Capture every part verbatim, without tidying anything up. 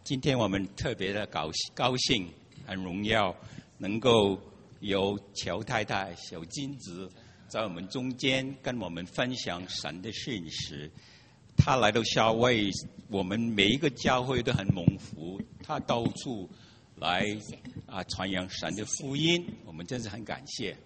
今天我们特别的高高兴，很荣耀，能够有乔太太、小金子在我们中间跟我们分享神的信息。他来到夏威夷，我们每一个教会都很蒙福，他到处来啊传扬神的福音，我们真是很感谢。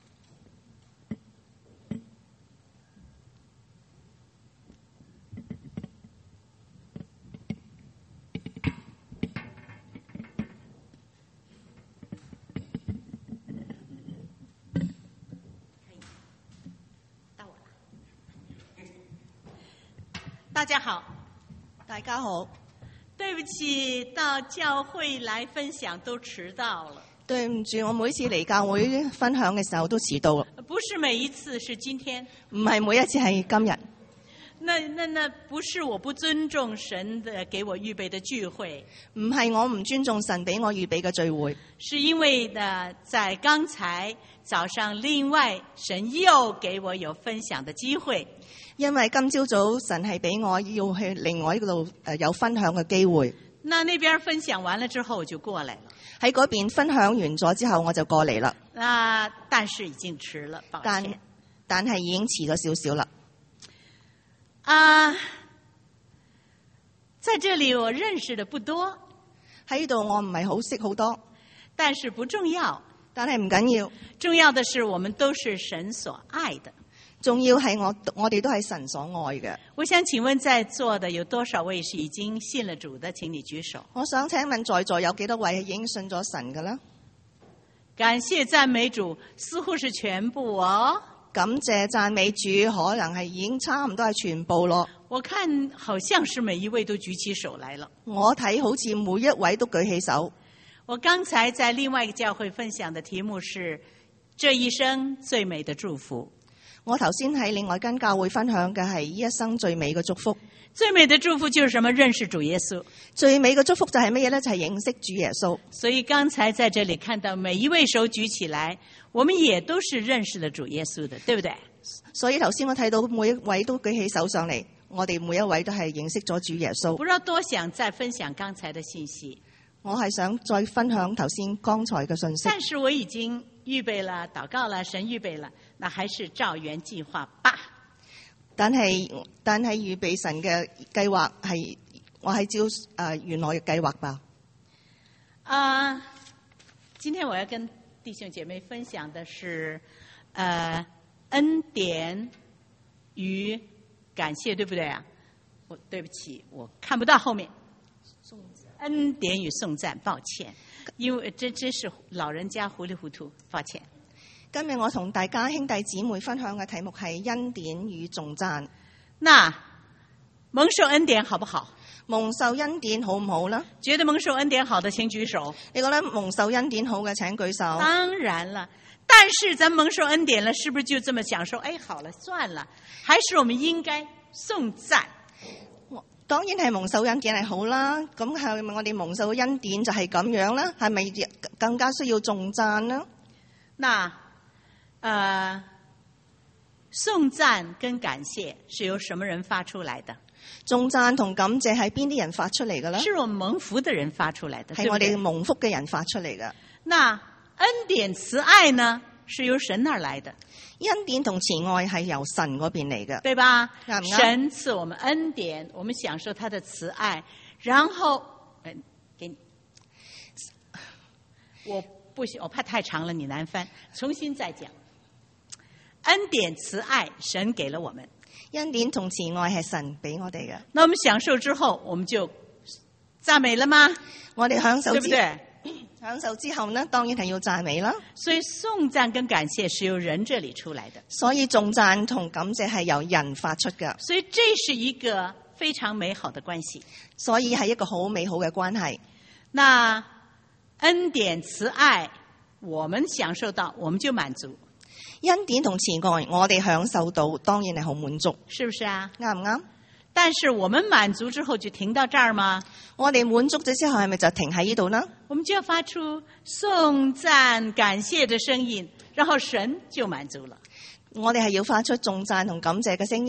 大家好， 大家好。 对不起，到教會來分享都遲到了。 對唔住，我每次嚟教會分享嘅時候都遲到。 不是每一次，是今天。 唔係每一次，係今日。 那那那不是我不尊重神的給我預備的聚會， 唔係我唔尊重神俾我預備嘅聚會， 是因為呢，在剛才早上，另外神又給我有分享的機會。 因為今朝早神係俾我要去另外一度誒有分享嘅機會。 那那邊分享完了之後我就過來了。 喺嗰邊分享完咗之後我就過嚟啦。 啊，但是已經遲了，抱歉。 但但係已經遲咗少少啦。 啊，在這裡我認識的不多， 喺度我唔係好識好多， 但是不重要。 但係唔緊要， 重要的是我們都是神所愛的。 重要係我我哋都係神所愛嘅。 我想請問在座的有多少位是已經信了主的？請你舉手。 我想請問在座有幾多位係已經信咗神嘅啦？ 感謝讚美主，似乎是全部哦。 感謝讚美主，可能係已經差唔多係全部咯。 我看好像是每一位都舉起手來了。 我睇好似每一位都舉起手。 我剛才在另外一個教會分享的題目是這一生最美的祝福。 我頭先喺另外間教會分享嘅係呢一生最美嘅祝福。 最美的祝福就是什麼？認識主耶穌。 最美嘅祝福就係乜嘢呢？就係認識主耶穌。 所以剛才在這裡看到每一位手舉起來，我們也都是認識了主耶穌的，對不對？ 所以頭先我睇到每一位都舉起手上嚟，我哋每一位都係認識咗主耶穌。 不知道多想再分享剛才的信息。 我係想再分享頭先剛才嘅信息。 但是我已經預備了，禱告了，神預備了，那還是照原計劃吧。 但係但係預備神嘅計劃係我係照誒、呃、原來嘅計劃吧。 啊、呃，今天我要跟弟兄姐妹分享的是，呃，恩典與感謝，對不對啊？我對不起，我看不到後面。恩典與頌讚，抱歉，因為這真是老人家糊裡糊塗，抱歉。 今日我同大家兄弟姊妹分享嘅題目係恩典與頌讚。 那蒙受恩典好不好？ 蒙受恩典好唔好呢？ 覺得蒙受恩典好的請舉手。 你覺得蒙受恩典好嘅請舉手。 當然了，但是咱蒙受恩典了，是不是就這麼享受？哎，好了，算了，還是我們應該頌讚。 當然係蒙受恩典係好啦，咁係咪我哋蒙受嘅恩典就係咁樣啦？係咪更加需要頌讚呢？ 那，呃，頌讚跟感謝是由什麼人發出來的？ 頌讚同感謝係邊啲人發出嚟嘅呢？ 是我們蒙福的人發出來的， 係我哋蒙福嘅人發出嚟嘅。 那恩典慈愛呢？是由神那兒來的。 恩典同慈愛係由神嗰邊嚟嘅， 對吧？ 啱唔啱？ 神賜我們恩典，我們享受他的慈愛，然後，嗯，給你，我不行，我怕太長了，你難翻，重新再講。恩典慈愛，神給了我們， 恩典同慈愛係神俾我哋嘅。 那我們享受之後，我們就讚美了嗎？ 我哋享受之， 對不對？ 享受之後呢，當然係要讚美啦。 所以頌讚跟感謝是由人這裏出來的。 所以頌讚同感謝係由人發出嘅。 所以這是一個非常美好的關係。 所以係一個好美好嘅關係。 那恩典慈愛，我們享受到，我們就滿足。 恩典同慈愛，我哋享受到，當然係好滿足， 是不是啊？ 啱唔啱？ 但是我們滿足之後就停到這兒嗎？ 我哋滿足咗之後係咪就停喺呢度呢？ 我們就要發出頌讚感謝的聲音，然後神就滿足了。 我哋係要發出頌讚同感謝嘅聲音，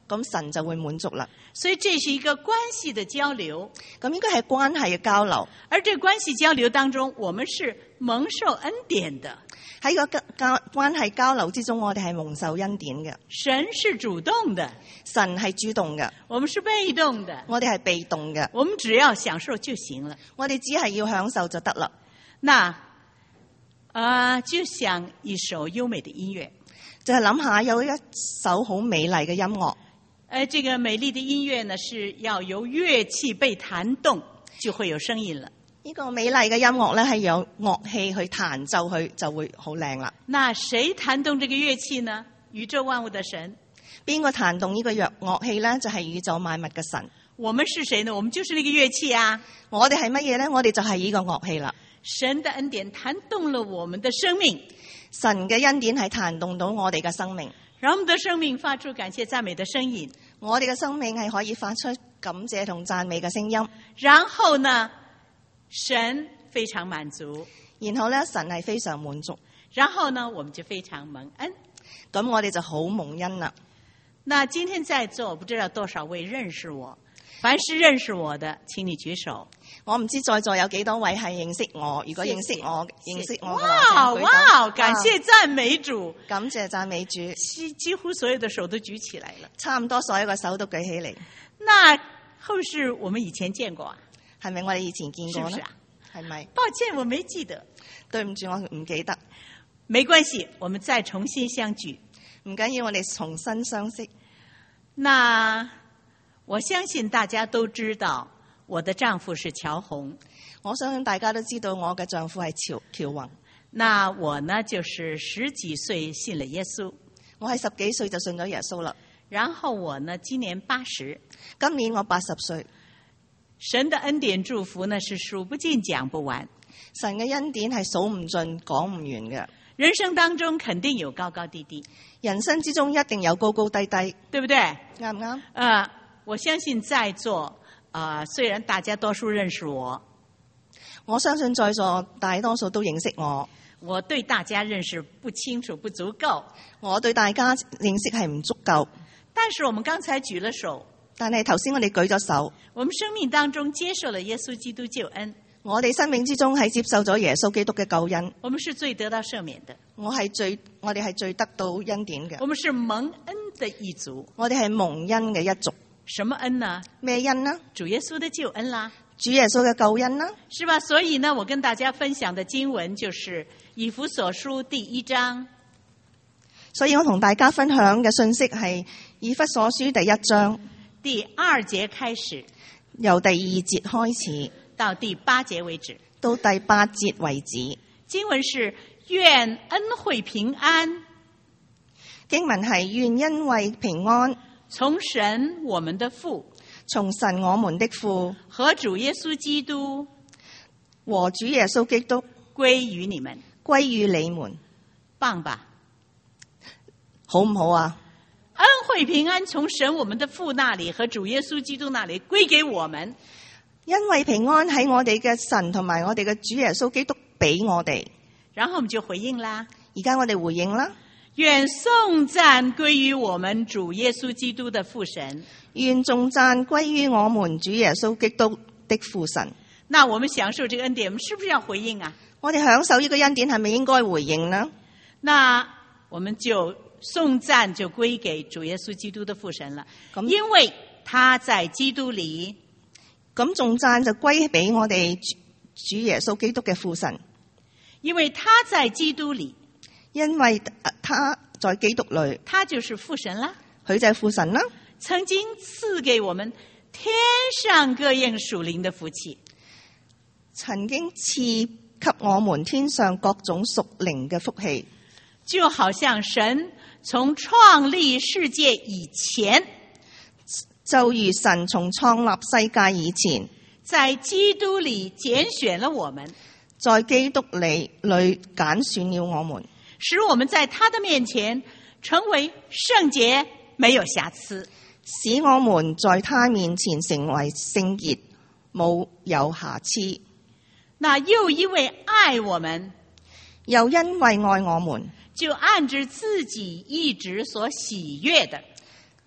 咁神就會滿足啦。 所以這是一個關係的交流， 咁應該係關係嘅交流。 而這關係交流當中，我們是蒙受恩典的。 喺個交交關係交流之中，我哋係蒙受恩典嘅。 神是主動的， 神係主動嘅， 我們是被動的。 我哋係被動嘅。 我們只要享受就行了。 我哋只係要享受就得啦。 那啊、呃，就像一首優美的音樂， 就係諗下有一首好美麗嘅音樂。 呃，這個美麗的音樂呢，是要由樂器被彈動，就會有聲音了。 呢個美麗嘅音樂咧，係有樂器去彈奏佢，就會好靚啦。 那誰彈動這個樂器呢？宇宙萬物的神。 邊個彈動呢個樂樂器咧？就係宇宙萬物嘅神。 我們是誰呢？我們就是那個樂器啊。 我哋係乜嘢咧？我哋就係呢個樂器啦。 神的恩典彈動了我們的生命， 神嘅恩典係彈動到我哋嘅生命， 讓我們的生命發出感謝讚美的聲音。 我哋嘅生命係可以發出感謝同讚美嘅聲音。 然後呢，神非常滿足， 然後咧，神係非常滿足。 然後呢，我們就非常蒙恩。 咁我哋就好蒙恩啦。 那今天在座，我不知道多少位認識我，凡是認識我的，請你舉手。 我唔知在座有幾多位係認識我，如果認識我，謝謝認識我嘅話， 哇請舉手。 哇！感謝讚美主， 感謝讚美主。 幾幾乎所有的手都舉起來了， 差唔多所有嘅手都舉起嚟。 那後世我們以前見過啊？ 係咪我哋以前見過呢？ 是不是啊？ 係咪？ 抱歉，我沒記得。 對唔住，我唔記得。 沒關係，我們再重新相聚。 唔緊要，我哋重新相識。 那我相信大家都知道，我的丈夫是喬宏。 我相信大家都知道我嘅丈夫係喬喬宏。 那我呢，就是十幾歲信了耶穌。 我係十幾歲就信咗耶穌啦。 然後我呢，今年八十。 今年我八十歲。 神的恩典祝福呢，是數不盡講不完。 神嘅恩典係數唔盡講唔完嘅。 人生當中肯定有高高低低， 人生之中一定有高高低低， 對不對？ 啱唔啱？ 呃，我相信在座，呃，雖然大家多數認識我， 我相信在座大多數都認識我。 我對大家認識不清楚，不足夠。 我對大家認識係唔足夠。 但是我們剛才舉了手， 但係頭先我哋舉咗手， 我們生命當中接受了耶穌基督救恩。 我哋生命之中係接受咗耶穌基督嘅救恩。 我們是罪得到赦免的。 我係罪，我哋係罪得到恩典嘅。 我們是蒙恩的一族。 我哋係蒙恩嘅一族。 什麼恩呢？ 咩恩呢？ 主耶穌的救恩啦。 主耶穌嘅救恩啦。 是吧？所以呢，我跟大家分享的經文就是以弗所書第一章。 所以我同大家分享嘅信息係以弗所書第一章第二節開始， 由第二節開始到第八節為止， 到第八節為止。 經文是願恩惠平安。 經文係願恩惠平安， 從神我們的父， 從神我們的父和主耶穌基督和主耶穌基督歸於你們， 歸於你們。 棒吧？ 好唔好啊？ 恩惠平安從神我們的父那裡和主耶穌基督那裡歸給我們。 因為平安喺我哋嘅神同埋我哋嘅主耶穌基督俾我哋。 然後我們就回應啦。 而家我哋回應啦。 願頌讚歸於我們主耶穌基督的父神。 願頌讚歸於我們主耶穌基督的父神。 那我們享受這個恩典，我們是不是要回應啊？ 我哋享受呢個恩典，係咪應該回應呢？ 那我們就頌讚就歸給主耶穌基督的父神了。因為他在基督裡， 咁頌讚就歸俾我哋主耶穌基督嘅父神。 因為他在基督裡， 因為他在基督裡， 他就是父神啦。 佢就係父神啦。 曾經賜給我們天上各樣屬靈的福氣， 曾經賜給我們天上各種屬靈嘅福氣， 就好像神從創立世界以前， 就如神從創立世界以前， 在基督裡揀選了我們， 在基督裡裡揀選了我們， 使我們在他的面前成為聖潔，沒有瑕疵， 使我們在他面前成為聖潔，冇有瑕疵。 那又因為愛我們， 又因為愛我們， 就按着自己一直所喜悅的，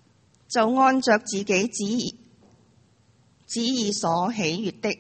就按着自己旨意旨意所喜悅的，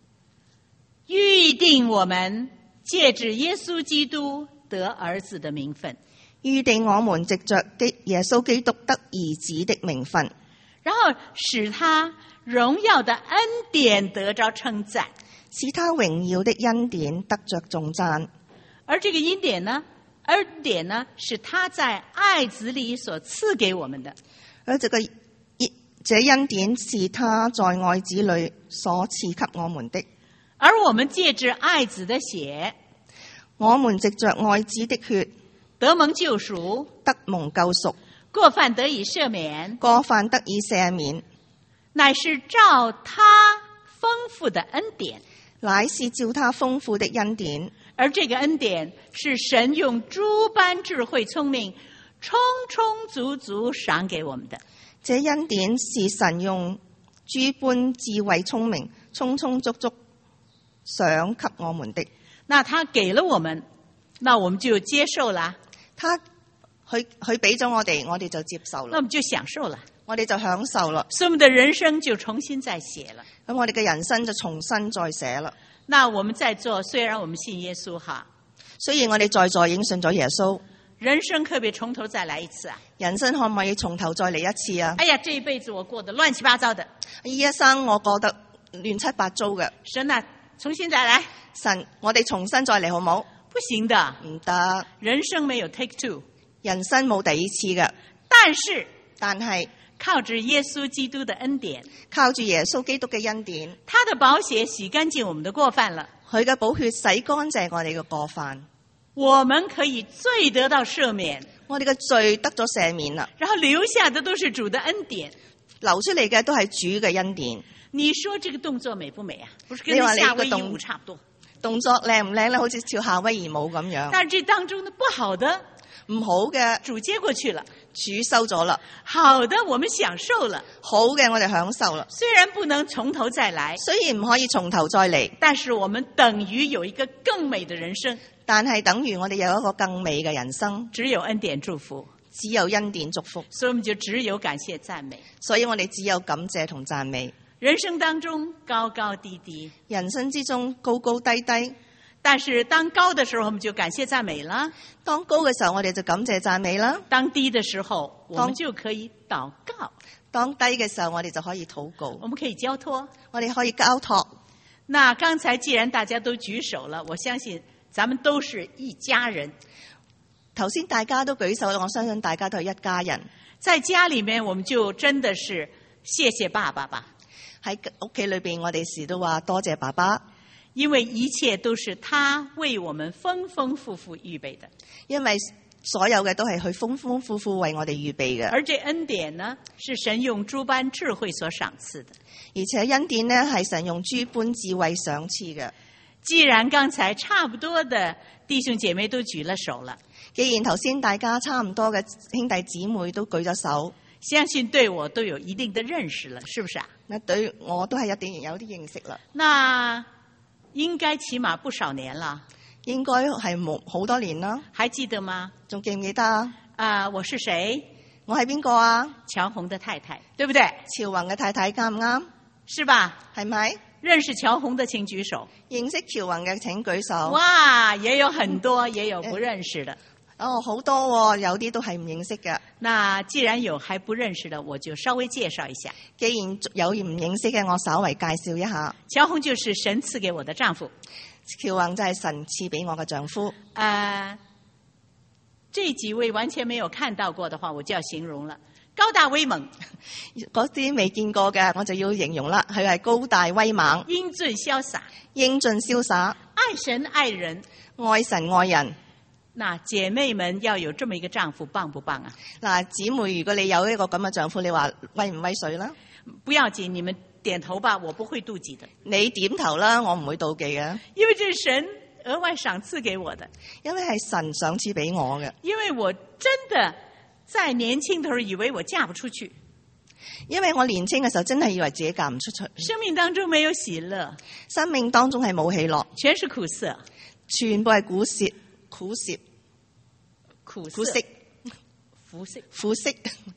預定我們借着耶穌基督得兒子的名分， 預定我們藉着耶穌基督得兒子的名分， 然後使他榮耀的恩典得着稱讚， 使他榮耀的恩典得着頌讚。 而這個恩典呢，恩典呢，是他在愛子裏所賜給我們的。 而這個這恩典是他在愛子裏所賜給我們的。 而我們借着愛子的血， 我們藉着愛子的血得蒙救贖， 得蒙救贖， 過犯得以赦免， 過犯得以赦免， 乃是照他豐富的恩典， 乃是照他豐富的恩典。 而這個恩典是神用諸般智慧聰明充充足足賞給我們的。 這恩典是神用諸般智慧聰明充充足足賞給我們的。 那他給了我們，那我們就接受了。 他佢佢俾咗我哋，我哋就接受啦。 那我們就享受了， 我哋就享受啦。 所以我們的人生就重新再寫了。 咁我哋嘅人生就重新再寫啦。 那我們在座，雖然我們信耶穌哈， 雖然我哋在座已經信咗耶穌， 人生可唔可以從頭再來一次啊？ 人生可唔可以從頭再嚟一次啊？ 哎呀，這一輩子我過得亂七八糟的， 呢一生我過得亂七八糟嘅。 神啊，重新再來。 神，我哋重新再嚟好冇？ 不行的， 唔得。 人生沒有 take two， 人生冇第二次嘅。 但是， 但係靠着耶穌基督的恩典， 靠住耶穌基督嘅恩典， 他的寶血洗乾淨我們的過犯了， 佢嘅寶血洗乾淨我哋嘅過犯， 我們可以罪得到赦免， 我哋嘅罪得咗赦免啦。 然後留下的都是主的恩典， 流出嚟嘅都係主嘅恩典。 你說這個動作美不美啊？不是跟那夏威夷舞差不多？ 動作靚唔靚咧？好似跳夏威夷舞咁樣。 但係這當中的不好的， 唔好嘅主接過去了， 主收咗啦。 好的我們享受了， 好嘅我哋享受啦。 雖然不能從頭再來， 雖然唔可以從頭再嚟， 但是我們等於有一個更美的人生。 但係等於我哋有一個更美嘅人生。 只有恩典祝福， 只有恩典祝福， 所以我們就只有感謝讚美。 所以我哋只有感謝同讚美。 人生當中高高低低， 人生之中高高低低， 但是當高的時候我們就感謝讚美了， 當高嘅時候我哋就感謝讚美啦。 當低的時候我們就可以禱告， 當低嘅時候我哋就可以禱告， 我們可以交託， 我哋可以交託。 那剛才既然大家都舉手了，我相信咱們都是一家人。 頭先大家都舉手，我相信大家都係一家人。 在家裏面我們就真的是謝謝爸爸吧。 喺屋企裏邊我哋時都話多謝爸爸， 因為一切都是他為我們豐豐富富預備的， 因為所有嘅都係佢豐豐富富為我哋預備嘅。 而這恩典呢，是神用諸般智慧所賞賜的， 而且恩典呢係神用諸般智慧賞賜嘅。 既然剛才差不多的弟兄姐妹都舉了手了， 既然頭先大家差唔多嘅兄弟姊妹都舉咗手， 相信對我都有一定的認識了，是不是啊？ 那對我都係一定有啲認識啦。 那應該起碼不少年了， 應該係冇好多年啦。 還記得嗎？ 仲記唔記得啊？ 啊，我是誰？ 我係邊個啊？ 喬紅的太太，對不對？ 喬宏嘅太太啱唔啱？ 是吧？ 係咪？ 認識喬紅的請舉手。 認識喬宏嘅請舉手。 哇，也有很多，也有不認識的。 哦，好多喎，有啲都係唔認識嘅。 那既然有還不認識的，我就稍微介紹一下。 既然有唔認識嘅，我稍微介紹一下。 喬紅就是神賜給我的丈夫。 喬宏就係神賜俾我嘅丈夫。 呃，這幾位完全沒有看到過的話，我就要形容了。高大威猛， 嗰啲未見過嘅，我就要形容啦。佢係高大威猛， 英俊瀟灑， 英俊瀟灑， 愛神愛人， 愛神愛人。 那姐妹們要有這麼一個丈夫，棒不棒啊？ 嗱，姊妹，如果你有一個咁嘅丈夫，你話威唔威水啦？ 不要緊，你們點頭吧，我不會妒忌的。 你點頭啦，我唔會妒忌嘅， 因為這是神額外賞賜給我的， 因為係神賞賜俾我嘅。 因為我真的在年輕的時候以為我嫁不出去， 因為我年輕嘅時候真係以為自己嫁唔出去， 生命當中沒有喜樂， 生命當中係冇喜樂， 全是苦澀， 全部係苦澀，苦澀， 苦澀， 苦澀， 苦澀， 苦澀。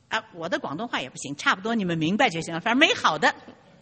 啊，我的廣東話也不行，差不多你們明白就行了，反正沒好的。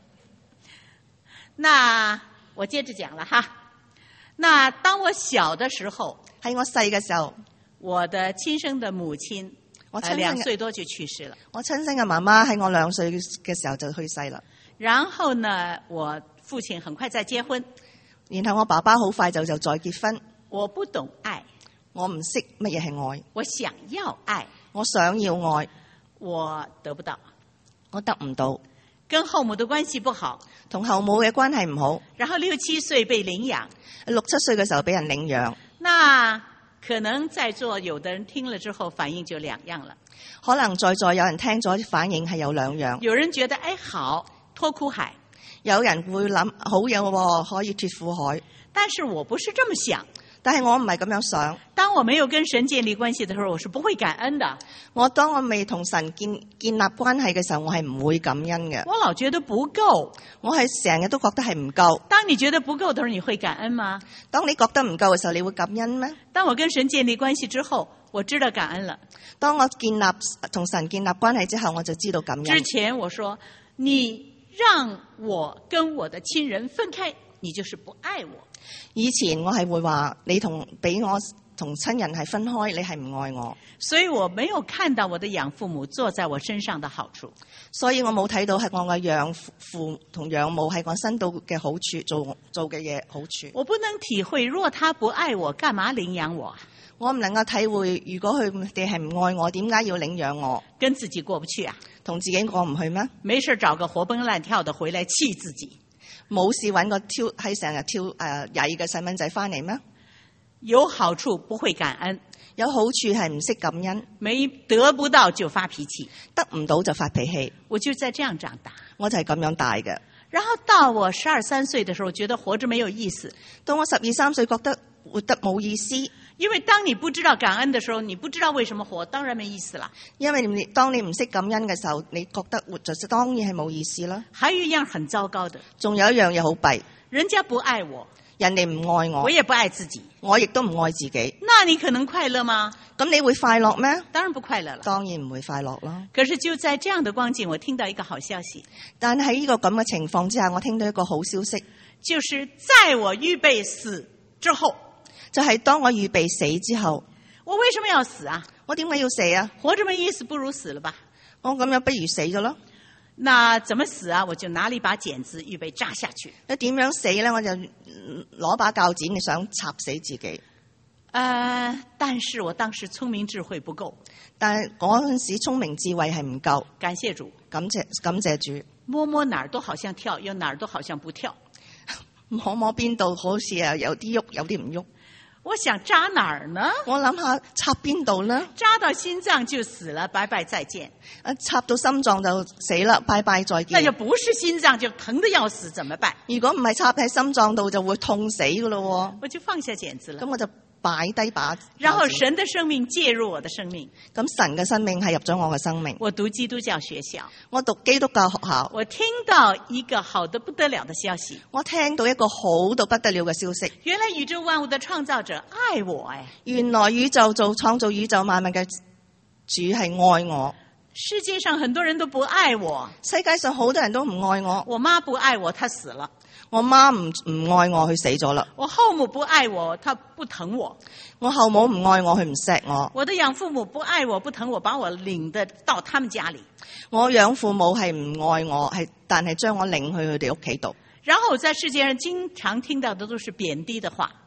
那我接着講了哈。那當我小的時候， 喺我細嘅時候， 我的親生的母親， 我親呃、兩生歲多就去世了。 我親生嘅媽媽喺我兩歲嘅時候就去世啦。 然後呢，我父親很快再結婚， 然後我爸爸好快就就再結婚。 我不懂愛， 我唔識乜嘢係愛， 我想要愛， 我想要愛， 我得不到， 我得唔到， 跟後母的關係不好， 同後母嘅關係唔好。 然後六七歲被領養， 六七歲嘅時候俾人領養。 那可能在座有的人聽了之後反應就兩樣了。 可能在座有人聽咗反應係有兩樣。 有人覺得哎好脫苦海， 有人會諗好嘢喎，可以脫苦海。 但是我不是這麼想。 但係我唔係咁樣想。 當我沒有跟神建立關係的時候，我是不會感恩的。 我當我未同神建建立關係嘅時候，我係唔會感恩嘅。 我老覺得不夠， 我係成日都覺得係唔夠。 當你覺得不夠的時候，你會感恩嗎？ 當你覺得唔夠嘅時候，你會感恩咩？ 當我跟神建立關係之後，我知道感恩了。 當我建立同神建立關係之後，我就知道感恩。 之前我說你讓我跟我的親人分開，你就是不愛我。 以前我係會話你同俾我同親人係分開，你係唔愛我。 所以我沒有看到我的養父母做在我身上的好處。 所以我冇睇到係我嘅養父同養母係我身到嘅好處，做做嘅嘢好處。 我不能體會，若他不愛我，幹嘛領養我？ 我唔能夠體會，如果佢哋係唔愛我，點解要領養我？ 跟自己過不去啊？ 同自己過唔去咩？ 沒事找個活蹦亂跳的回來氣自己。 冇事揾個跳係成日跳誒曳嘅細蚊仔翻嚟咩？ 有好處不會感恩， 有好處係唔識感恩， 沒得不到就發脾氣， 得唔到就發脾氣。 我就在這樣長大， 我就係咁樣大嘅。 然後到我十二三歲的時候，覺得活着沒有意思。 到我十二三歲，覺得活得冇意思。 因為當你不知道感恩的時候，你不知道為什麼活，當然沒意思啦。 因為你當你唔識感恩嘅時候，你覺得活着當然係冇意思啦。 還有一樣很糟糕的， 仲有一樣嘢好弊， 人家不愛我， 人哋唔愛我， 我也不愛自己， 我亦都唔愛自己。 那你可能快樂嗎？ 咁你會快樂咩？ 當然不快樂了。 當然唔會快樂啦。 可是就在這樣的光景，我聽到一個好消息。 但喺呢個咁嘅情況之下，我聽到一個好消息， 就是在我預備死之後， 就係當我預備死之後， 我為什麼要死啊？ 我點解要死啊？ 活着沒意思，不如死了吧。 我咁樣不如死咗咯。 那怎麼死啊？我就拿了一把剪子，預備扎下去。 你點樣死咧？我就攞把鉸剪，你想插死自己。 呃，但是我當時聰明智慧不夠。 但係嗰陣時聰明智慧係唔夠。 感謝主， 感謝感謝主。 摸摸哪兒都好像跳，又哪兒都好像不跳。 摸摸邊度好似啊有啲喐，有啲唔喐。 我想扎哪兒呢？ 我諗下插邊度呢？ 扎到心臟就死了，拜拜再見。 啊，插到心臟就死啦，拜拜再見。 那就不是心臟，就疼得要死，怎麼辦？ 如果唔係插喺心臟度，就會痛死噶咯。 我就放下剪子了。 咁我就擺低把。 然後神的生命介入我的生命。 咁神嘅生命係入咗我嘅生命。 我讀基督教學校。 我讀基督教學校。 我聽到一個好得不得了的消息。 我聽到一個好到不得了嘅消息。 原來宇宙萬物的創造者愛我哎。 原來宇宙做創造宇宙萬物嘅主係愛我。 世界上很多人都不愛我。 世界上好多人都唔愛我。 我媽不愛我，她死了。 我媽唔唔愛我，佢死咗啦。 我後母不愛我，她不疼我。 我後母唔愛我，佢唔錫我。 我的養父母不愛我，不疼我，把我領得到他們家裏。 我養父母係唔愛我，係但係將我領去佢哋屋企度。 然後我在世界上經常聽到的都是貶低的話。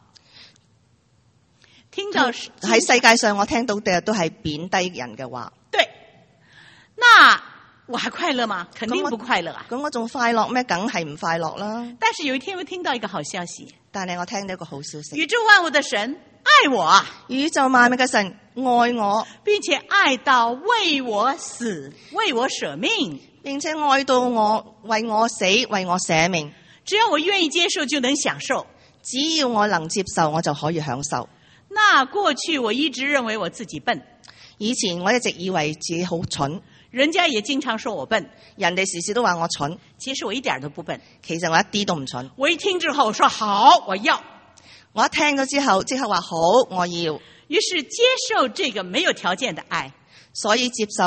聽到喺世界上我聽到嘅都係貶低人嘅話。 對，那我還快樂嗎？肯定不快樂啊！ 咁我仲快樂咩？梗係唔快樂啦。 但是有一天我聽到一個好消息， 但係我聽到一個好消息， 宇宙萬物的神愛我啊！ 宇宙萬物嘅神愛我， 並且愛到為我死，為我捨命， 並且愛到我為我死，為我捨命。 只要我願意接受，就能享受。 只要我能接受，我就可以享受。 那過去我一直認為我自己笨， 以前我一直以為自己好蠢。 人家也經常說我笨， 人哋時時都話我蠢， 其實我一點都不笨。 其實我一啲都唔蠢。 我一聽之後我說好，我要。 我一聽咗之後，即刻話好，我要。 於是接受這個沒有條件的愛， 所以接受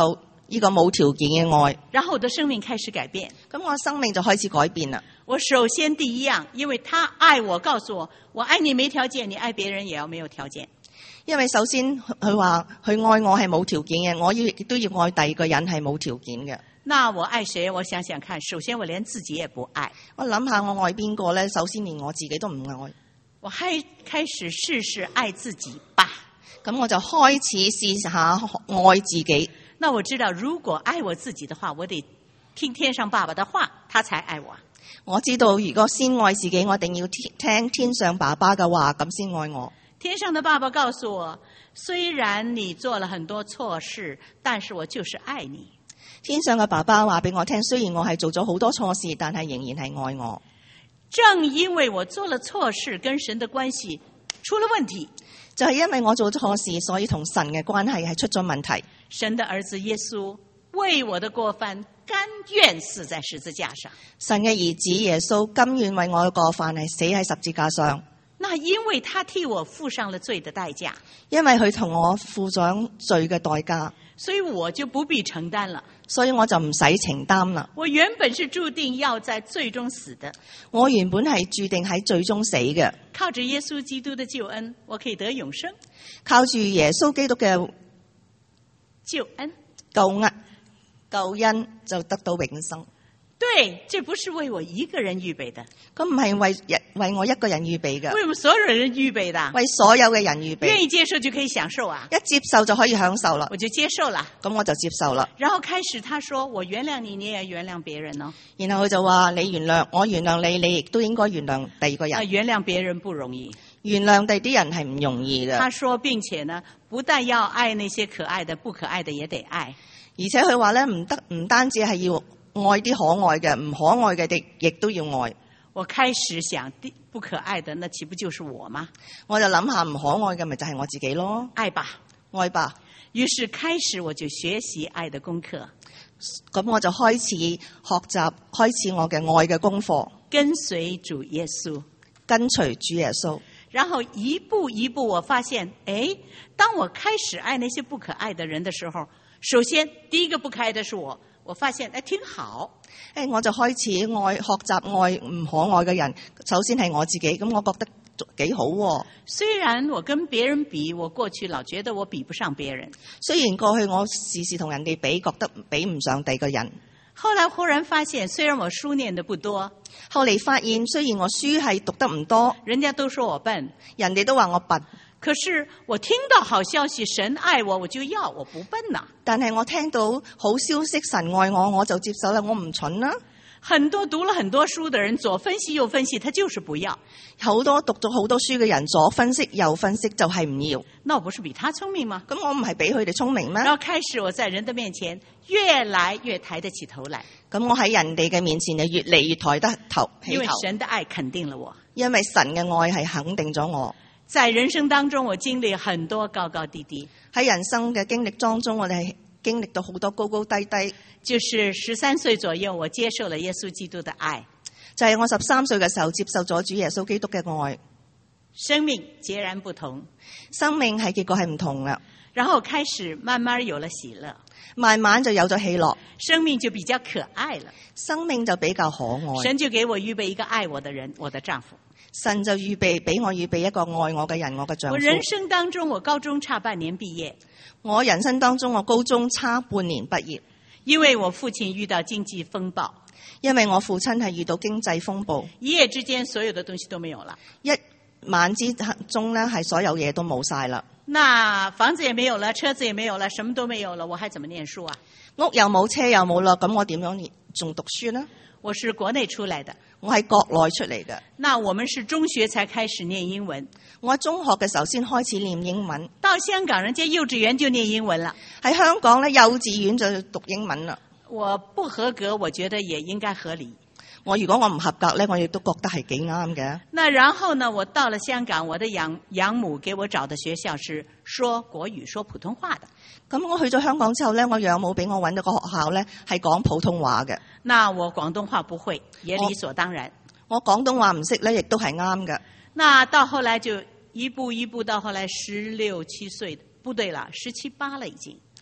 呢個冇條件嘅愛， 然後我的生命開始改變。 咁我生命就開始改變啦。 我首先第一樣，因為他愛我，告訴我，我愛你沒條件，你愛別人也要沒有條件。 因為首先佢話佢愛我係冇條件嘅，我要亦都要愛第二個人係冇條件嘅。 那我愛誰？我想想看，首先我連自己也不愛。 我諗下我愛邊個咧？首先連我自己都唔愛。 我開開始試試愛自己吧。 咁我就開始試下愛自己。 那我知道，如果愛我自己的話，我得聽天上爸爸的話，他才愛我。 我知道如果先愛自己，我一定要聽天上爸爸嘅話，咁先愛我。 天上的爸爸告訴我，雖然你做了很多錯事，但是我就是愛你。 天上嘅爸爸話俾我聽，雖然我係做咗好多錯事，但係仍然係愛我。 正因為我做了錯事，跟神的關係出了問題， 就係因為我做錯事，所以同神嘅關係係出咗問題。 神的兒子耶穌為我的過犯甘願死在十字架上。 神嘅兒子耶穌甘願為我嘅過犯係死喺十字架上。 那因為他替我付上了罪的代價， 因為佢同我付上罪嘅代價， 所以我就不必承擔了。 所以我就唔使承擔啦。 我原本是注定要在罪中死的， 我原本係注定喺罪中死嘅。 靠着耶穌基督的救恩，我可以得永生。 靠住耶穌基督嘅救恩、 救恩、救恩就得到永生。 對，這不是為我一個人預備的， 咁唔係為為我一個人預備嘅， 為我們所有人預備的， 為所有嘅人預備。 願意接受就可以享受啊！ 一接受就可以享受啦， 我就接受啦。 咁我就接受啦。 然後開始他說，我原諒你，你也原諒別人哦。 然後佢就話，你原諒我，原諒你，你亦都應該原諒第二個人。 啊，原諒別人不容易， 原諒第啲人係唔容易嘅。 他說並且呢，不但要愛那些可愛的，不可愛的也得愛。 而且佢話咧，唔得唔單止係要愛啲可愛嘅，唔可愛嘅亦亦都要愛。 我開始想，不可愛的，那豈不就是我嗎？ 我就諗下唔可愛嘅，咪就係我自己咯。 愛吧， 愛吧。 於是開始我就學習愛的功課。 咁我就開始學習，開始我嘅愛嘅功課， 跟隨主耶穌， 跟隨主耶穌。 然後一步一步，我發現，誒，當我開始愛那些不可愛的人的時候，首先第一個不可愛的是我。我發現誒挺好， 誒我就開始愛學習愛唔可愛嘅人。首先係我自己，咁我覺得幾好喎。 雖然我跟別人比，我過去老覺得我比不上別人。 雖然過去我時時同人哋比，覺得比唔上第二個人。 後來忽然發現，雖然我書念得不多， 後嚟發現雖然我書係讀得唔多， 人家都說我笨， 人哋都話我笨。 可是我聽到好消息，神愛我，我就要，我不笨呐。 但係我聽到好消息，神愛我，我就接受啦，我唔蠢啦。 很多讀了很多書的人，左分析右分析，他就是不要。 好多讀咗好多書嘅人，左分析右分析就係唔要。 那我不是比他聰明嗎？ 咁我唔係比佢哋聰明咩？ 然後開始我在人的面前越來越抬得起頭來。 咁我喺人哋嘅面前就越嚟越抬得頭起頭。 因為神的愛肯定了我。因為神嘅愛係肯定咗我。 在人生當中，我經歷很多高高低低。 喺人生嘅經歷當中，我哋係經歷到好多高高低低。 就是十三歲左右，我接受了耶穌基督的愛。 就係我十三歲嘅時候接受咗主耶穌基督嘅愛。 生命截然不同， 生命係結果係唔同啦。 然後開始慢慢有了喜樂， 慢慢就有咗喜樂， 生命就比較可愛了。 生命就比較可愛。 神就給我預備一個愛我的人，我的丈夫。 神就預備俾我預備一個愛我嘅人，我嘅丈夫。 我人生當中，我高中差半年畢業。 我人生當中，我高中差半年畢業， 因為我父親遇到經濟風暴。 因為我父親係遇到經濟風暴， 一夜之間所有的東西都沒有了。 一晚之中呢，係所有嘢都冇晒啦。 那房子也沒有了，車子也沒有了，什麼都沒有了，我還怎麼念書啊？ 屋又冇，車又冇啦，咁我點樣仲讀書呢？ 我是國內出來的， 我係國內出嚟嘅。 那我們是中學才開始念英文。 我中學嘅時候先開始念英文。 到香港，人家幼稚園就念英文了。 喺香港咧，幼稚園就讀英文啦。 我不合格，我覺得也應該合理。 我如果我唔合格咧，我亦都覺得係幾啱嘅。 那然後呢，我到了香港，我的養養母給我找的學校是說國語、說普通話的。 咁我去咗香港之後咧，我養母俾我揾到個學校咧，係講普通話嘅。 那我廣東話不會，也理所當然。 我，我廣東話唔識咧，亦都係啱嘅。 那到後來就一步一步到後來十六七歲，不對啦，十七八了已經。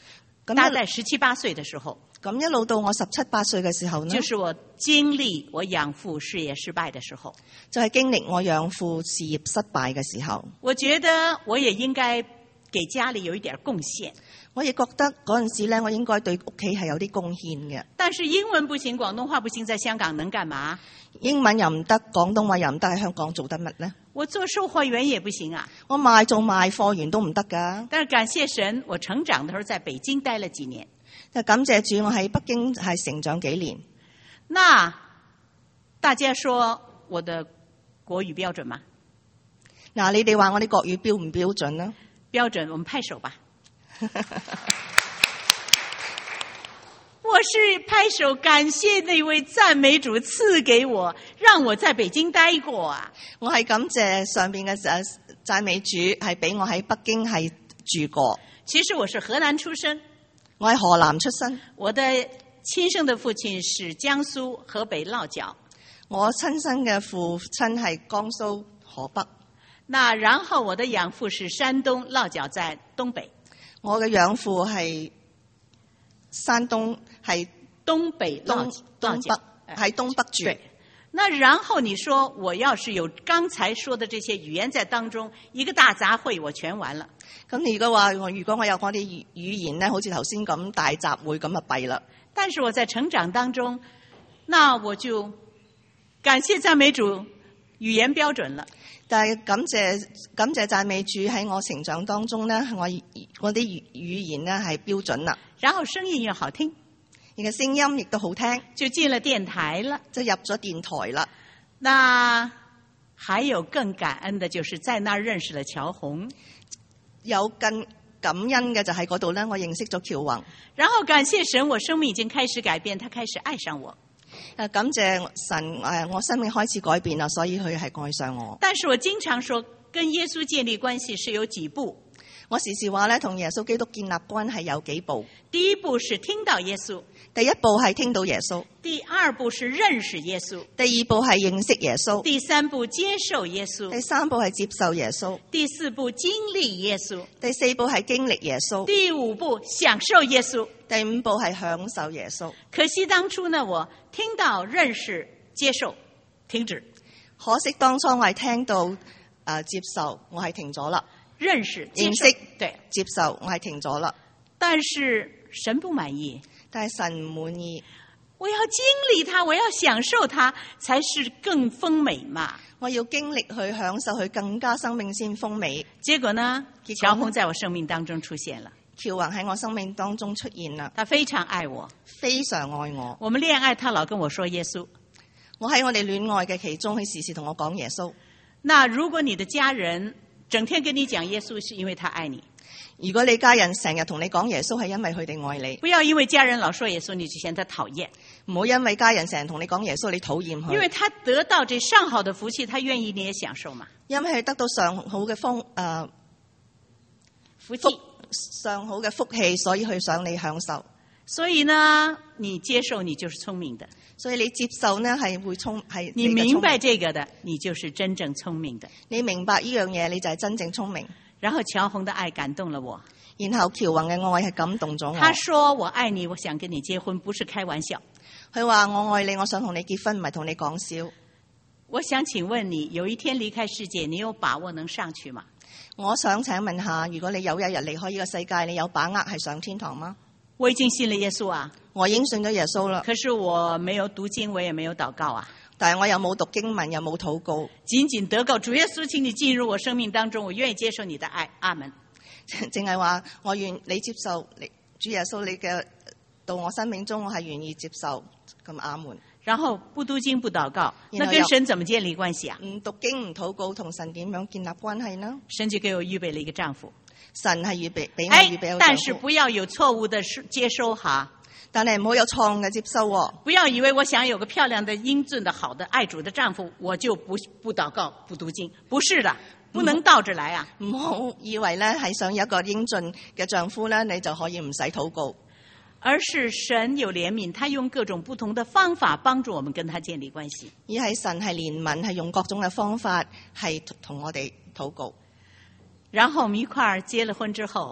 大概十七八歲的時候， 咁一路到我十七八歲嘅時候呢， 就是我經歷我養父事業失敗的時候， 就係經歷我養父事業失敗嘅時候。 我覺得我也應該給家裡有一點貢獻。 我亦覺得嗰陣時咧，我應該對屋企係有啲貢獻嘅。 但是英文不行，廣東話不行，在香港能幹嘛？ 英文又唔得，廣東話又唔得，喺香港做得乜呢？ 我做售貨員也不行啊！ 我賣做賣貨員都唔得㗎。 但是感謝神，我成長的時候在北京待了幾年。 就感謝主，我喺北京係成長幾年。 那大家說我的國語標準嗎？ 嗱，你哋話我啲國語標唔標準呢？ 標準，我們拍手吧。我是拍手感謝那位讚美主賜給我，讓我在北京待過啊！ 我係感謝上邊嘅誒讚美主，係俾我喺北京係住過。 其實我是河南出生， 我喺河南出生。 我的親生的父親是江蘇河北落腳， 我親生嘅父親係江蘇河北。 那然後我的養父是山東落腳在東北。 我嘅養父係山東，係東北東東北，喺東北住。 對，那然後你說我要是有剛才說的這些語言在當中，一個大雜燴，我全完了。 咁你如果話我如果我有我啲語語言咧，好似頭先咁大雜燴咁啊弊啦。 但是我在成長當中，那我就感謝讚美主，語言標準了。但係感謝感謝讚美主喺我成長當中咧，我我啲語語言咧係標準啦。 然後聲音又好聽， 而嘅聲音亦都好聽， 就進了電台了， 就入咗電台啦。 那還有更感恩的，就是在那兒認識了喬紅。 有更感恩嘅就喺嗰度咧，我認識咗喬宏。 然後感謝神，我生命已經開始改變，他開始愛上我。 誒，感謝神誒，我生命開始改變啦，所以佢係愛上我。 但是我經常說，跟耶穌建立關係是有幾步。 我時時話咧，同耶穌基督建立關係有幾步。 第一步是聽到耶穌， 第一步係聽到耶穌。 第二步是認識耶穌， 第二步係認識耶穌。 第三步接受耶穌， 第三步係接受耶穌。 第四步經歷耶穌， 第四步係經歷耶穌。 第五步享受耶穌， 第五步係享受耶穌。 可惜當初呢，我聽到認識接受停止。 可惜當初我係聽到誒、呃、接受，我係停咗啦。 認識接受認識對接受，我係停咗啦。 但是神不滿意， 但係神唔滿意。 我要經歷它，我要享受它，才是更豐美嘛。 我要經歷去享受佢，更加生命先豐美。 結果呢，喬紅在我生命當中出現了。 喬宏喺我生命當中出現啦。 他非常愛我， 非常愛我。 我們戀愛，他老跟我說耶穌。 我喺我哋戀愛嘅其中，佢時時同我講耶穌。 那如果你的家人整天跟你講耶穌，是因為他愛你。 如果你家人成日同你講耶穌，係因為佢哋愛你。 不要因為家人老說耶穌，你就嫌他討厭。 唔好因為家人成日同你講耶穌，你討厭佢。 因為他得到這上好的福氣，他願意你也享受嘛。 因為佢得到上好嘅福誒福氣， 上好嘅福氣，所以佢想你享受。 所以呢，你接受，你就是聰明的。 所以你接受呢，係會聰係你明白這個的，你就是真正聰明的。 你明白呢樣嘢，你就係真正聰明。 然後喬紅的愛感動了我， 然後喬宏嘅愛係感動咗我。 他說我愛你，我想跟你結婚，不是開玩笑。 佢話我愛你，我想同你結婚，唔係同你講笑。 我想請問你，有一天離開世界，你有把握能上去嗎？ 我想請問下，如果你有一日離開呢個世界，你有把握係上天堂嗎？ 我已經信了耶穌啊， 我已經信咗耶穌啦。 可是我沒有讀經，我也沒有禱告啊。 但係我又冇讀經文，又冇禱告， 僅僅得告主耶穌，請你進入我生命當中，我願意接受你的愛，阿門。 淨係話我願你接受你主耶穌你嘅到我生命中，我係願意接受，咁阿門。 然後不讀經不禱告，那跟神怎麼建立關係啊？ 唔讀經唔禱告，同神點樣建立關係呢？ 神就給我預備了一個丈夫， 神係預備俾我預備一個丈夫。 但是不要有錯誤的接收哈。 但係唔好有錯誤嘅接收喎。 不要以為我想有個漂亮的、英俊的、好的、愛主的丈夫，我就不不禱告、不讀經。不是的，不能倒着來啊！ 唔好以為咧係想有一個英俊嘅丈夫咧，你就可以唔使禱告。 而是神有憐憫，他用各種不同的方法幫助我們跟他建立關係。 而係神係憐憫，係用各種嘅方法係同我哋禱告。 然後我們一塊兒結了婚之後。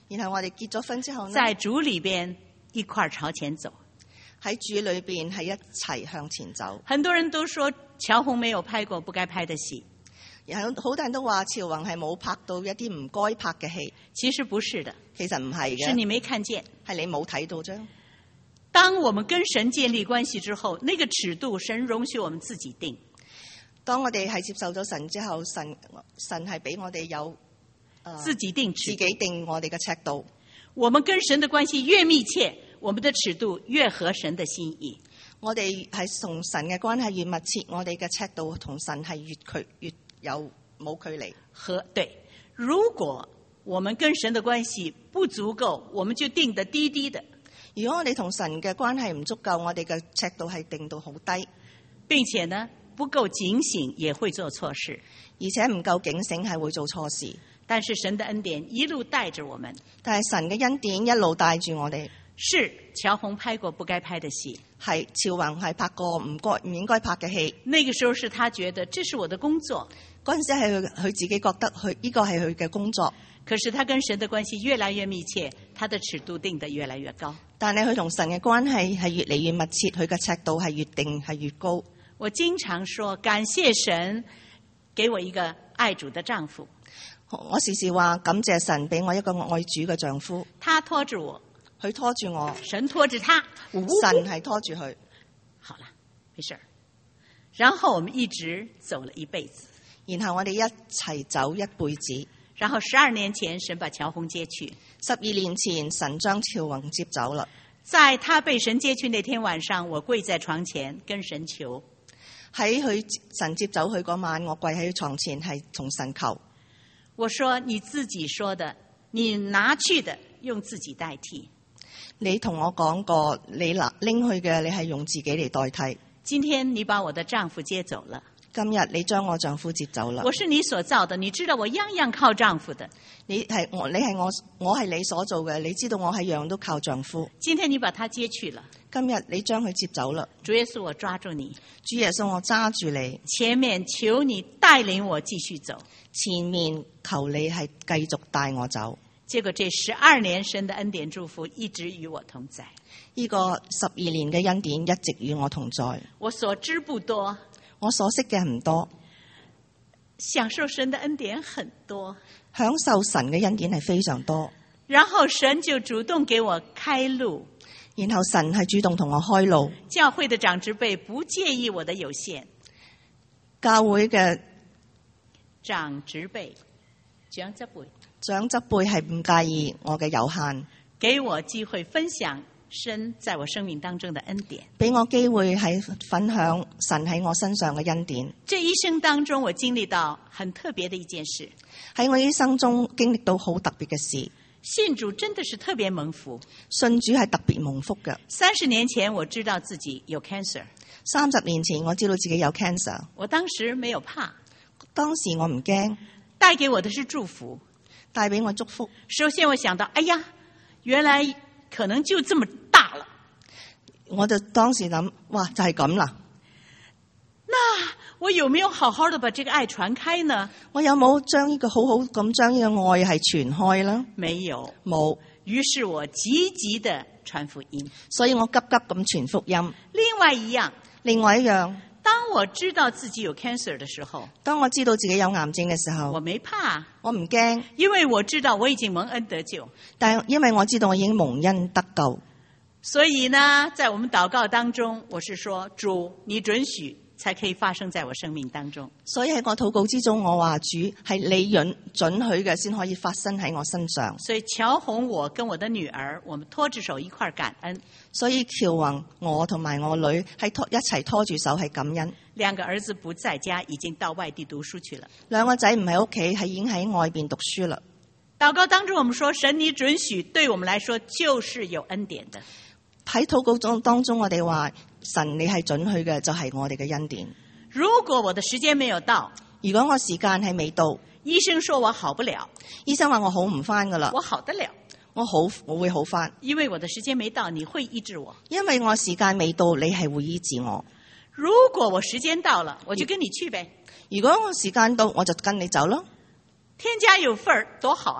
然後我哋結咗婚之後呢， 在主裏邊一塊兒朝前走。 喺主裏邊係一齊向前走。 很多人都說喬宏沒有拍過不該拍的戲， 然後好多人都話喬宏係冇拍到一啲唔該拍嘅戲。 其實不是的， 其實唔係嘅， 是你沒看見， 係你冇睇到啫。 當我們跟神建立關係之後，那個尺度神容許我們自己定。 當我哋係接受咗神之後，神神係俾我哋有、呃、 自己定尺， 自己定我哋嘅尺度。 我們跟神的關係越密切，我們的尺度越合神的心意。 我哋係同神嘅關係越密切，我哋嘅尺度同神係越距越有冇距離。 和對，如果我們跟神的關係不足夠，我們就定得低低的。 如果我哋同神嘅關係唔足夠，我哋嘅尺度係定到好低， 並且呢不夠警醒，也會做錯事。 而且唔夠警醒係會做錯事。 但是神的恩典一路帶着我們， 但係神嘅恩典一路帶住我哋。 是喬宏拍過不該拍的戲， 係喬宏係拍過唔該唔應該拍嘅戲。 那個時候是他覺得這是我的工作， 嗰陣時係佢佢自己覺得佢呢個係佢嘅工作。 可是他跟神的關係越來越密切，他的尺度定得越來越高。 但係佢同神嘅關係係越嚟越密切，佢嘅尺度係越定係越高。 我經常說感謝神給我一個愛主的丈夫。 我時時話感謝神俾我一個愛主嘅丈夫。 他拖住我， 佢拖住我， 神拖住他， 神係拖住佢。 好了，沒事。然後我們一直走了一輩子， 然後我哋一齊走一輩子。 然後十二年前神把喬宏接去， 十二年前神將喬宏接走啦。 在他被神接去那天晚上，我跪在床前跟神求。 喺佢神接走佢嗰晚，我跪喺床前係同神求。 我說你自己說的，你拿去的用自己代替。 你同我講過，你拿拎去嘅，你係用自己嚟代替。 今天你把我的丈夫接走了。 今日你將我丈夫接走啦。 我是你所造的，你知道我樣樣靠丈夫的。 你係我，你係我，我係你所做嘅，你知道我係樣都靠丈夫。 今天你把他接去了， 今日你將佢接走啦。 主耶穌，我抓住你。 主耶穌，我揸住你。 前面求你帶領我繼續走， 前面求你係繼續帶我走。 結果這十二年神的恩典祝福一直與我同在。 呢個十二年嘅恩典一直與我同在。 我所知不多， 我所識嘅唔多， 享受神的恩典很多， 享受神嘅恩典係非常多。 然後神就主動給我開路， 然後神係主動同我開路。 教會的長執輩不介意我的有限， 教會嘅長執輩長執輩長執輩係唔介意我嘅有限， 給我機會分享神在我生命當中的恩典， 俾我機會係分享神喺我身上嘅恩典。 這一生當中我經歷到很特別的一件事， 喺我一生中經歷到好特別嘅事。 信主真的是特別蒙福， 信主係特別蒙福嘅。 三十年前我知道自己有 cancer， 三十年前我知道自己有 cancer， 我當時沒有怕， 當時我唔驚， 帶給我的是祝福， 帶俾我祝福。 首先我想到，哎呀，原來可能就這麼大了， 我就當時諗，哇，就係咁啦。 那我有沒有好好的把這個愛傳開呢？ 我有冇將呢個好好咁將呢個愛係傳開啦？ 沒有， 冇。 於是我積極的傳福音， 所以我急急咁傳福音。 另外一樣， 另外一樣， 當我知道自己有 cancer 的時候， 當我知道自己有癌症嘅時候， 我沒怕， 我唔驚， 因為我知道我已經蒙恩得救。 但因為我知道我已經蒙恩得救， 所以呢，在我們禱告當中，我是說，主，你准許才可以發生在我生命當中。 所以喺我禱告之中，我話主係你允准許嘅，先可以發生喺我身上。 所以喬宏，我跟我的女兒，我們拖住手一塊感恩。 所以喬宏，我同埋我女係拖一齊拖住手係感恩。 兩個兒子不在家，已經到外地讀書去了。 兩個仔唔喺屋企，係已經喺外邊讀書啦。 禱告當中，我們說神你准許，對我們來說就是有恩典的。 喺禱告中當中，我哋話神你係准許嘅，就係我哋嘅恩典。 如果我的時間沒有到， 如果我時間係未到， 醫生說我好不了， 醫生話我好唔翻噶啦， 我好得了， 我好我會好翻， 因為我的時間沒到，你會醫治我。 因為我時間未到，你係會醫治我。 如果我時間到了，我就跟你去唄。 如果我時間到，我就跟你走咯。 天家有份兒多好啊！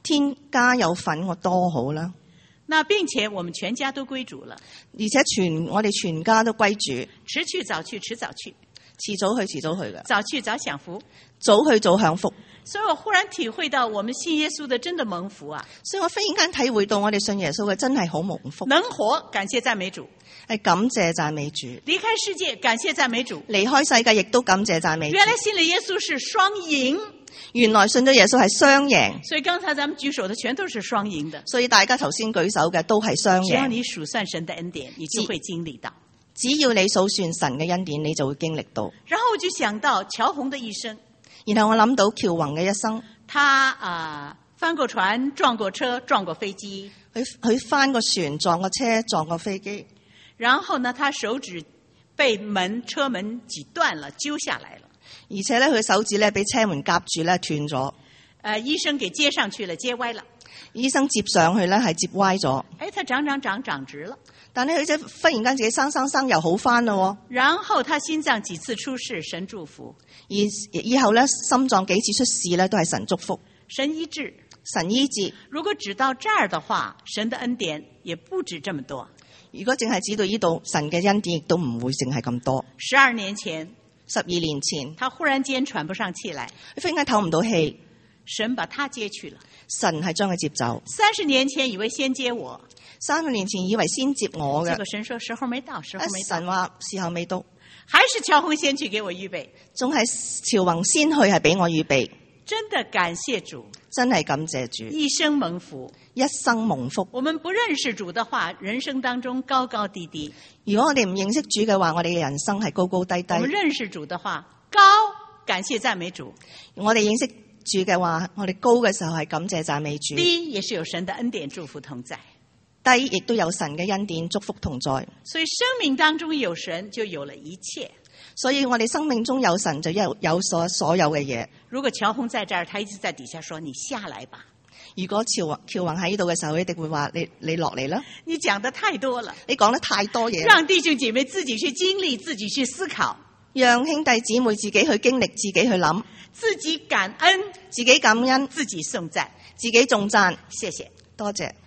天家有份我多好啦。 那並且我們全家都歸主了， 而且全我哋全家都歸主， 遲去早去，遲早去， 遲早去遲早去嘅， 早去早享福， 早去早享福。 所以我忽然體會到，我們信耶穌的真的蒙福啊！ 所以我忽然間體會到，我哋信耶穌嘅真係好蒙福， 能活感謝讚美主， 係感謝讚美主； 離開世界感謝讚美主， 離開世界亦都感謝讚美主。 原來信了耶穌是雙贏， 原來信咗耶穌係雙贏。 所以剛才咱們舉手的全都是雙贏的。 所以大家頭先舉手嘅都係雙贏。 只要你數算神的恩典，你就會經歷到。 只要你數算神嘅恩典，你就會經歷到。 然後我就想到喬宏的一生， 然後我諗到喬宏嘅一生。 他啊、呃，翻過船，撞過車，撞過飛機。 佢佢翻過船，撞過車，撞過飛機。 然後呢，他手指被門車門擠斷了，揪下來了。 而且咧，佢手指咧俾車門夾住咧斷咗。誒、 呃，醫生給接上去了，接歪了。 醫生接上去咧係接歪咗。 誒，他長長長長直了。 但係佢即忽然間自己生生生又好翻咯。 然後他心臟幾次出事，神祝福。 而以後咧，心臟幾次出事咧，都係神祝福。 神醫治， 神醫治。 如果只到這兒的話，神的恩典也不止這麼多。 如果淨係指到呢度，神嘅恩典亦都唔會淨係咁多。 十二年前， 十二年前， 他忽然間喘不上氣來， 佢忽然間唞唔到氣， 神把他接去了。 神係將佢接走。 三十年前以為先接我， 三十年前以為先接我嘅， 結果神說時候沒到，時候沒到。 神話時候未到， 還是喬宏先去給我預備， 仲係喬宏先去係俾我預備。 真的感謝主， 真係感謝主， 一生蒙福， 一生蒙福。 我們不認識主的話，人生當中高高低低。 如果我哋唔認識主嘅話，我哋嘅人生係高高低低。 我們認識主的話，高感謝讚美主。 我哋認識主嘅話，我哋高嘅時候係感謝讚美主。 低也是有神的恩典祝福同在， 低亦都有神嘅恩典祝福同在。 所以生命當中有神，就有了一切。 所以我哋生命中有神，就有有所所有嘅嘢。 如果喬宏在這兒，他一直在底下說：你下來吧。 如果喬宏喬宏喺呢度嘅時候，一定會話：你你落嚟啦。 你講得太多了， 你講得太多嘢， 讓弟兄姐妹自己去經歷，自己去思考， 讓兄弟姊妹自己去經歷，自己去諗， 自己感恩， 自己感恩， 自己頌讚， 自己頌讚。 謝謝， 多謝。